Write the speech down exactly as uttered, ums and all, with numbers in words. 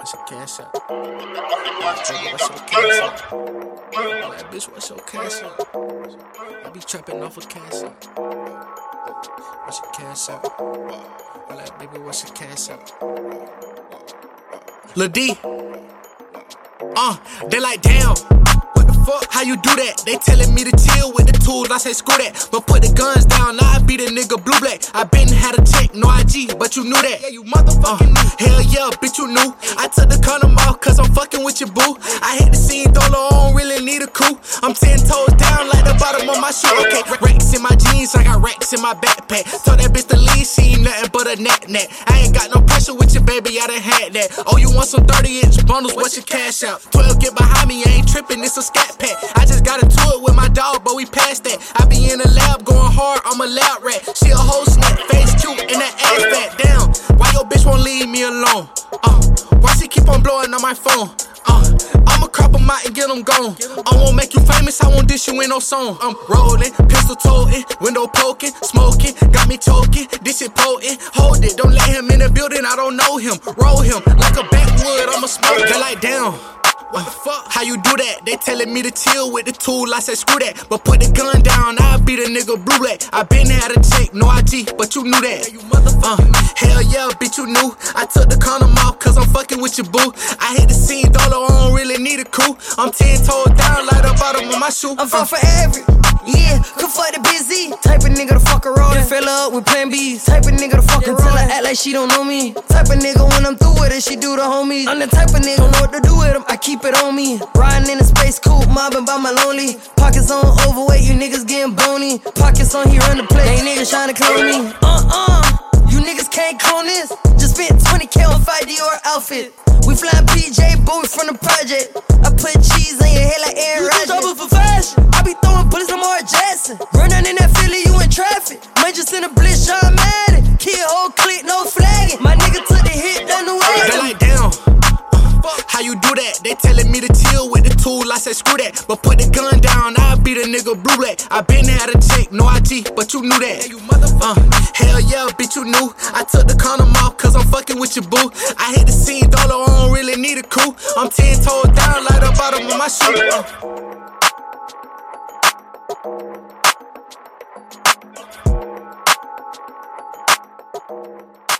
What's your cash out? Baby, what's your cash out? I'm like, bitch, what's your cash out? I be trapping off a cash out. What's your cash out? I'm like, baby, what's your cash out? Lil D, uh, they like, damn. Fuck, how you do that? They telling me to chill with the tools, I say screw that. But put the guns down, now I be the nigga blue black. I been had a check, no I G, but you knew that. Yeah, you motherfucking uh, knew. Hell yeah, bitch, you knew. I took the condom off, cause I'm fucking with your boo. I hit the scene, dollar, I don't really need a coup. I'm ten toes down like the bottom of my shoe. Okay, racks in my jeans, I got racks in my backpack. Told that bitch to leave, she ain't nothing but a net net. I ain't got no pressure with your baby, I done had that. Oh, you want some thirty inch bundles, what's your cash out? twelve get behind me, I ain't tripping, it's a scat pack. I just got into it with my dog, but we passed that. I be in the lab going hard, I'm a lab rat. She a whole snack, face cute, and that ass fat. Damn, why your bitch won't leave me alone? Uh, why she keep on blowing on my phone? Uh, I'ma crop them out and get them gone. I won't make you famous, I won't dish you in no song. I'm rolling, pistol toting, window poking, smoking, got me choking, this shit potent. Hold it, don't let him in the building, I don't know him. Roll him like a backwood, I'ma smoke. They like, damn. What the fuck? How you do that? They telling me to chill with the tool, I said screw that. But put the gun down, I be the nigga blue black. I been had a check, no I G, but you knew that. Uh, hell yeah, bitch, you knew. I took the condom off, cause I'm fucking with your boo. I hit the scene, dollar, I don't really need a coup. I'm ten toes down like the bottom of my shoe. I'm fall for every, yeah, come fuck the busy. Type of nigga to fuck around and fill up with plan B's. Type of nigga to fuck around until I act like she don't know me. Type of nigga when I'm through with it, she do the homies. I'm the type of nigga don't know what to do with them, I keep it on me. Riding in a space coupe, mobbing by my lonely. Pockets on overweight, you niggas getting bony. Pockets on, he run the place, ain't niggas trying to clone me. Uh-uh, you niggas can't clone this. Just spent twenty K on five Dior outfit. We flying P J, boy, from the project. I put cheese on your head like Aaron Rodgers. You trouble for fashion, I be throwing bullets on Mark Jackson. Run down in that Philly, you in traffic. Might just in a blitz, Sean Madden. Kid whole click, no flagging. My nigga took the hit, done the way. They like, damn. How you do that? They telling me to chill with the tool, I said screw that. But put the gun down, I be the nigga blue black. I been had a check, no I G, but you knew that. Uh, hell yeah, bitch, you knew. I took the condom off, cause I'm fucking with your boo. I hit the scene, dollar, I don't really need a coup. I'm ten toes down like the bottom of my shoe. Uh.